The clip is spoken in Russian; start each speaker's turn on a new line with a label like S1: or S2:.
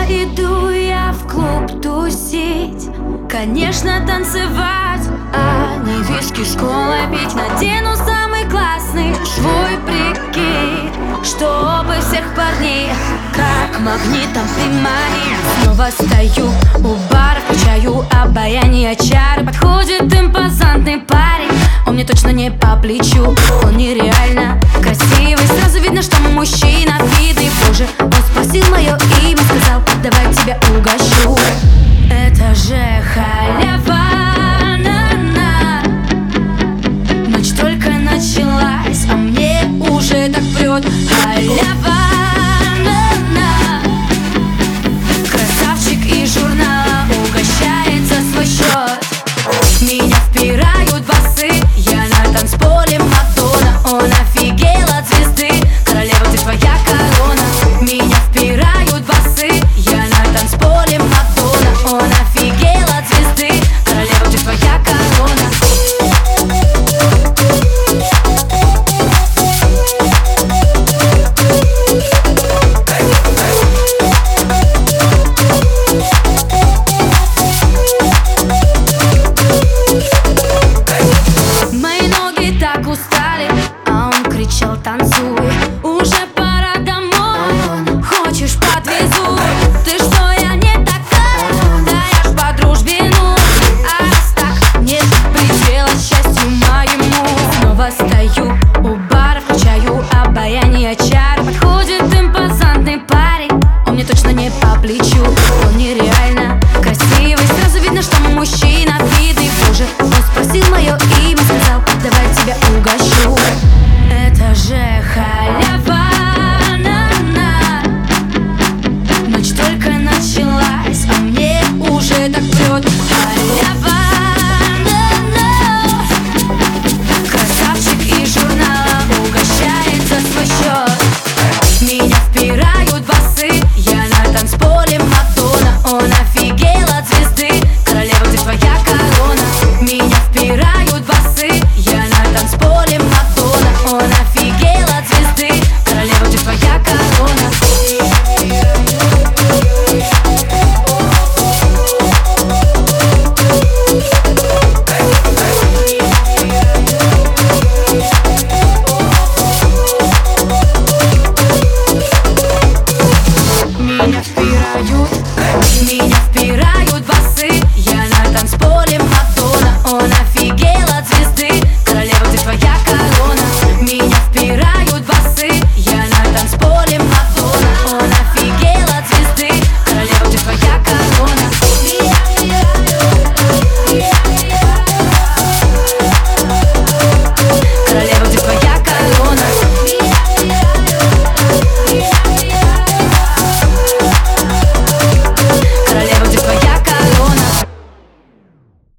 S1: Иду я в клуб тусить, конечно танцевать, а не виски с колой пить. Надену самый классный свой прикид, чтобы всех парней как магнитом приманить. Снова стою у бара, включаю обаяние чары. Подходит импозантный парень, он мне точно не по плечу. Он нереально красивый, сразу видно, что мы мужчина видный. Боже, он спросил мое имя, сказал: давай тебя угощу. Это же халява, на-на. Ночь только началась, а мне уже так прет. Халява, на-на. Красавчик из журнала угощает за свой счет. Меня впирают басы, я на танцполе Мадонна. Он офигел от звезды, королева, ты твоя корона. Меня впирают басы, я на танцполе Мадонна. Он офигел от звезды, королева, ты твоя корона. Мои ноги так устали, а он кричал: танцуй, уже пора домой. Хочешь, подвезу? Ты что, я не такая? Да я ж по дружбе, ну. А раз так, нет предела счастью моему. Снова стою у бара, включаю обаяние чар. Подходит импозантный парень, он мне точно не по плечу. Он нереально красивый, сразу видно, что мы мужчина видный. Боже, он спросил мое имя, сказал: давай тебя угощу. Это же халява, на-на. Ночь только началась, а мне уже так прет. Халява, на-на. Красавчик из журнала угощает за свой счет. Меня впирают басы, я на танцполе Мадонна. Он офигел от звезды, королева, ты твоя корона. Меня впирают басы, я на танцполе Мадонна. Он офигел от звезды, королева, ты твоя корона. Меня впирают, меня впирают.